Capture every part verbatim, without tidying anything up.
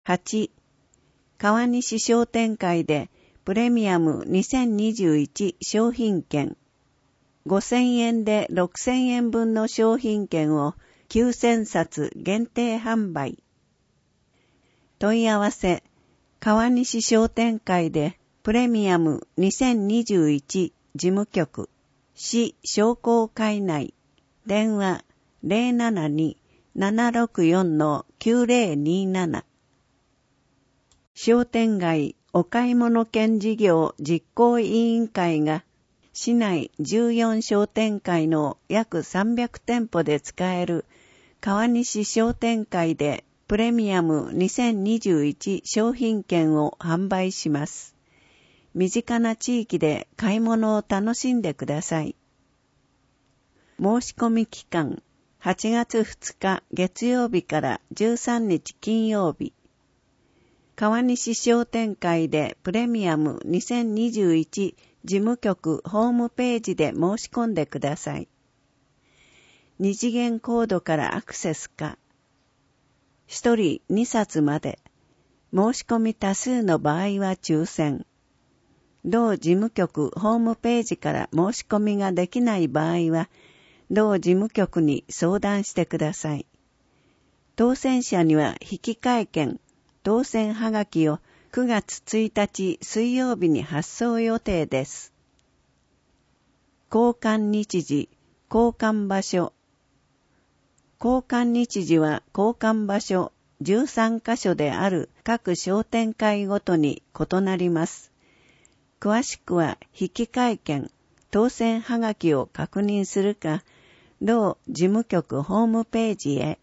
はち、川西商店会でプレミアムにせんにじゅういち商品券、ごせんえんでろくせんえん分の商品券をきゅうせんさつ限定販売。問い合わせ、川西商店会でプレミアムにせんにじゅういち事務局、市商工会内、電話 ゼロななに ななろくよん きゅうゼロになな。商店街お買い物券事業実行委員会が市内じゅうよん商店会の約さんびゃく店舗で使える川西商店会でプレミアムにせんにじゅういち商品券を販売します。身近な地域で買い物を楽しんでください。申し込み期間、はちがつふつか月曜日からじゅうさんにち金曜日。川西商店会でプレミアムにせんにじゅういち事務局ホームページで申し込んでください。二次元コードからアクセスか。一人にさつまで。申し込み多数の場合は抽選。同事務局ホームページから申し込みができない場合は、同事務局に相談してください。当選者には引換券、当選はがきをくがつついたち水曜日に発送予定です。交換日時、交換場所。交換日時は交換場所じゅうさんカ所である各商店会ごとに異なります。詳しくは引換券、当選はがきを確認するか、同事務局ホームページへ。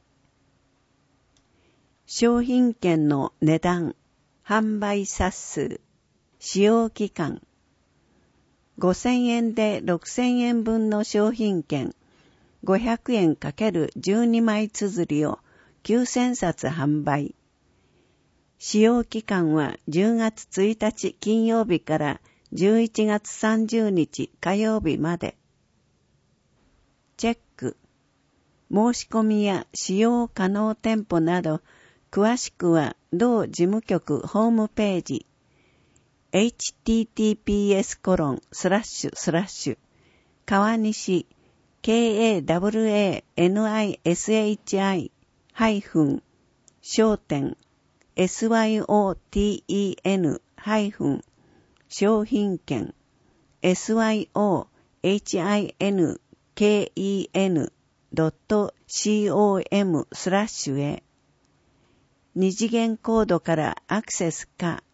商品券の値段、販売冊数、使用期間。ごせんえんでろくせんえん分の商品券、ごひゃくえん ×じゅうに 枚綴りをきゅうせんさつ販売。使用期間はじゅうがつついたち金曜日からじゅういちがつさんじゅうにち火曜日まで。チェック。申し込みや使用可能店舗など、詳しくは同事務局ホームページ エイチティーティーピーエスコロンスラッシュスラッシュ 川西 ケーエーダブリューエーエヌアイエスエイチアイ ハイフン商店 エスワイオーティーイーエヌ ハイフン商品券 エスワイオーエイチアイエヌケーイーエヌドットコム スラッシュへ二次元コードからアクセスか